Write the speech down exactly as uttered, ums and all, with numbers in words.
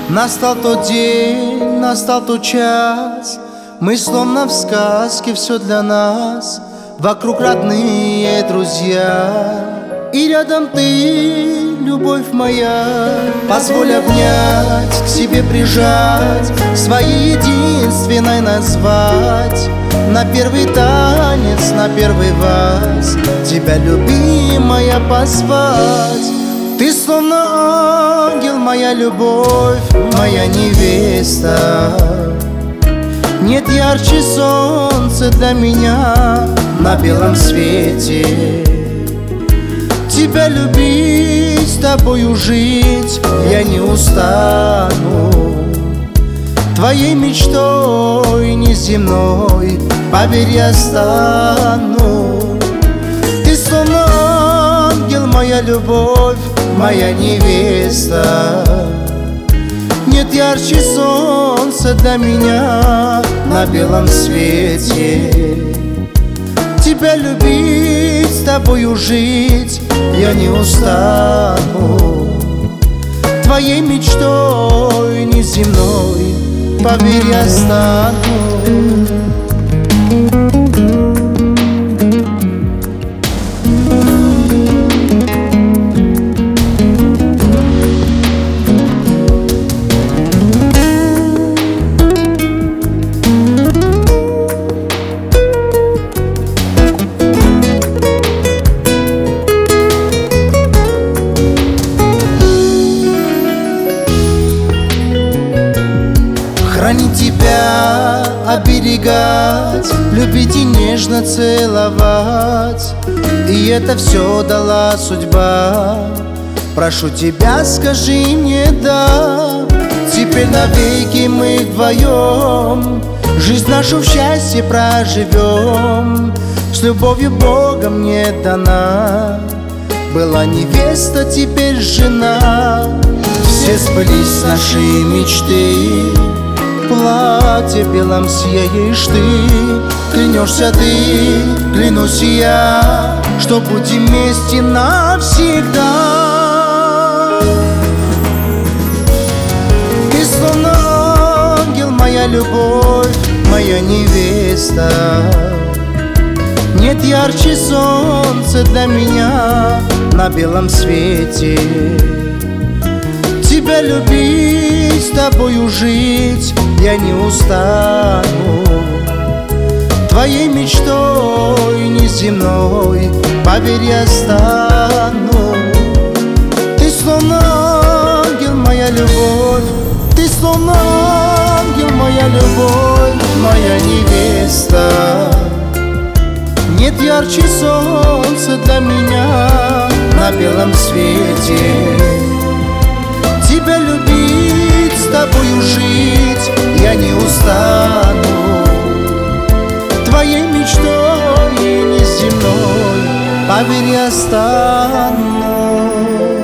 Настал тот день, настал тот час, мы словно в сказке, все для нас. Вокруг родные друзья, и рядом ты, любовь моя. Позволь обнять, к себе прижать, своей единственной назвать. На первый танец, на первый вальс тебя, любимая, позвать. Ты словно ангел, моя любовь, моя невеста. Нет ярче солнца для меня на белом свете. Тебя любить, с тобою жить я не устану. Твоей мечтой неземной, поверь, я стану. Ты словно ангел, моя любовь, моя невеста. Нет ярче солнца для меня на белом свете. Тебя любить, с тобою жить я не устану. Твоей мечтой неземной, поверь, я стану. Хранить тебя, оберегать, любить и нежно целовать. И это все дала судьба. Прошу тебя, скажи мне да. Теперь навеки мы вдвоем жизнь нашу в счастье проживем. С любовью Бога мне дана. Была невеста, теперь жена. Все сбылись наши мечты. В платье белом сияешь ты. Клянешься ты, клянусь я, что будем вместе навсегда. Ты словно ангел, моя любовь, моя невеста. Нет ярче солнца для меня на белом свете. Тебя любить, с тобою жить я не устану. Твоей мечтой неземной, поверь, я стану. Ты словно ангел, моя любовь. Ты словно ангел, моя любовь, моя невеста. Нет ярче солнца для меня на белом свете. Тебя любить, с тобою жить я не устану. Твоей мечтой неземной, поверь, я стану.